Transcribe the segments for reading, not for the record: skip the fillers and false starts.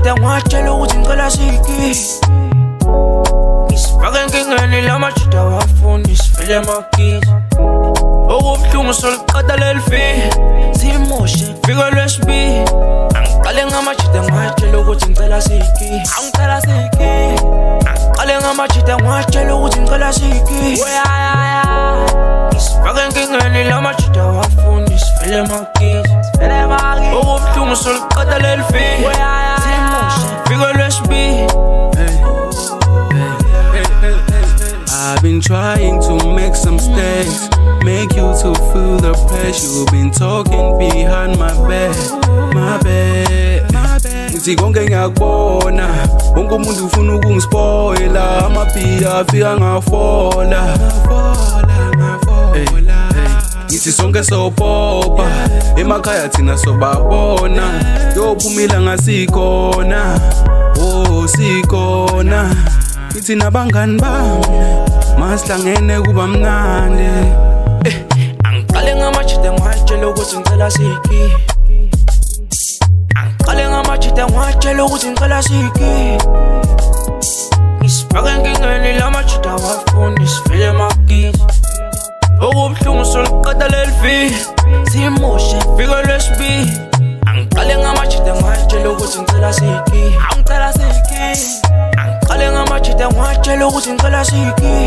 amachita ngwatshela ukuthi ngicela siki ngisifake enkingeni lamachita wafuna isivele emakithi okubuhlungu soliqeda lelifi simoshe kufika lwesibili angiqale ngamachita ngwatshela ukuthi ngicela siki angiqale ngamachita ngwatshela ukuthi ngicela siki ngisifake enkingeni lamachita wafuna isivele emakithi okubuhlungu soliqeda lelifi simoshe kufika lwesibili. I've been trying to make some mistakes, make you to feel the pressure. You've been talking behind my back. Ngithi konke ngiyakubona, wonke umuntu ufuna ukungispoila, amaphiya afika ngafola. Ngithi sonke sopopa, emakhaya thina sobabona, yophumila ngasikhona, oh sikhona. Ngithi nabangani bami masihlangene kuba mnandi. Angiqale ngamachita ngwatshela ukuthi ngicela siki angiqale ngamachita ngwatshela ukuthi ngicela siki ngisifake enkingeni lamachita wafuna isivele emakithi okubuhlungu soliqeda lelifi simoshe kufika lwesibili angiqale ngamachita ngwatshela ukuthi ngicela siki angiqale ngamachita ngwatshela ukuthi ngicela siki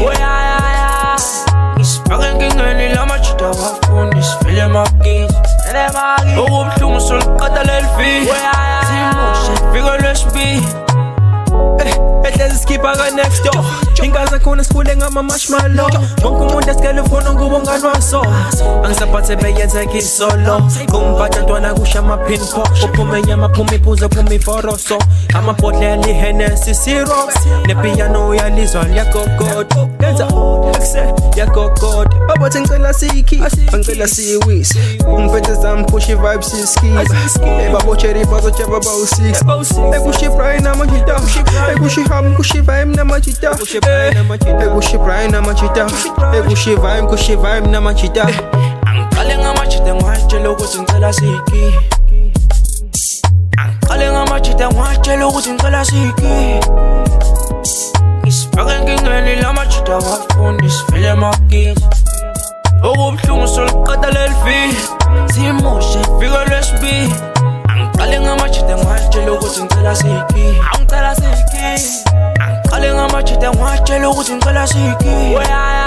ngisifake enkingeni lamachita wafuna isivele emakithi okubuhlungu soliqeda lelifi simoshe kufika lwesibili. Ehlezi skipper ka next door ingaza khona sikhule ngama-marshmallow wonke umuntu esikele ufuna ukuba ungani waso angisaphathe beyenze ngisolo kumphatha ntwana kusha ama-pinpo uphume nyama phuma iphuze phuma iforoso amabhodlela iHennessy syrup nepiyano uyalizwa liyagogoda lenza ekse yagogoda babathi ngicela siki angicela siwisi ungiphethe zami push vibes siskiba ebabotsheri bazotsheba bawu-6 ekushi Brian namajita ekushi ham kushi vibe namajita ekushi Brian namajita ekushi vibe namajita angiqale ngamachita ngwatshela ukuthi ngicela siki angiqale ngamachita ngwatshela ukuthi ngicela siki ngisifake enkingeni lamachita wafuna isivele emakithi okubuhlungu soliqeda lelifi simoshe kufika lwesibili angiqale ngamachita ngwatshela ukuthi ngicela siki angiqale ngamachita ngwatshela ukuthi ngicela siki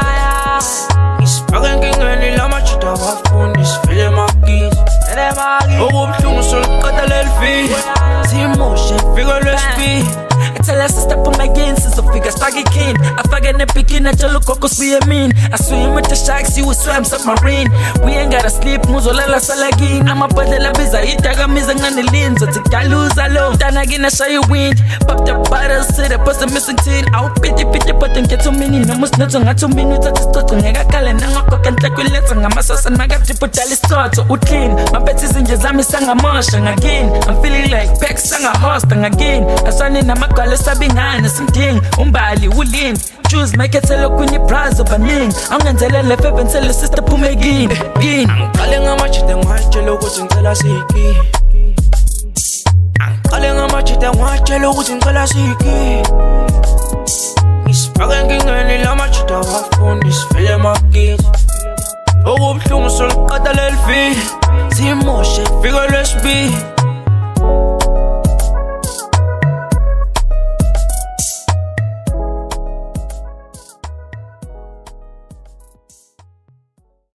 ngisifake enkingeni lamachita wafuna isivele emakithi okubuhlungu soliqeda lelifi simoshe kufika lwesibili. Tell her sister put my gain since I figure staggy king. I forget the picking I tell cocos be a mean. I swim with the sharks, you will swim submarine. We ain't gotta sleep, muzolela salagin. I'm a badela biza, itaga mizang on the lens. It's a gallows alone. Then again, I show you wind. Pop the bottle, sit up, post a missing tin. I'll pity, but then get too many. No most nuts on 2 minutes at the start. I got calling, I'm a cock and take with let's. I'm a sauce and I got to put all this start. So, clean. My pets is in Jazami sang a marsh. And again, I'm feeling like Peck sang a horse. And again, I saw in a macala sabingana something. Umbali, Woolin. Choose my ketelo kuni prazo baning. I'm gonna tell her and tell her sister Pumegin. I'm calling a machita ngwatshela ukuthi ngicela siki angiqale ngamachita ngwatshela ukuthi ngicela siki ngisifake enkingeni lamachita wafuna isivele emakithi okubuhlungu soliqeda lelifi simoshe kufika lwesibili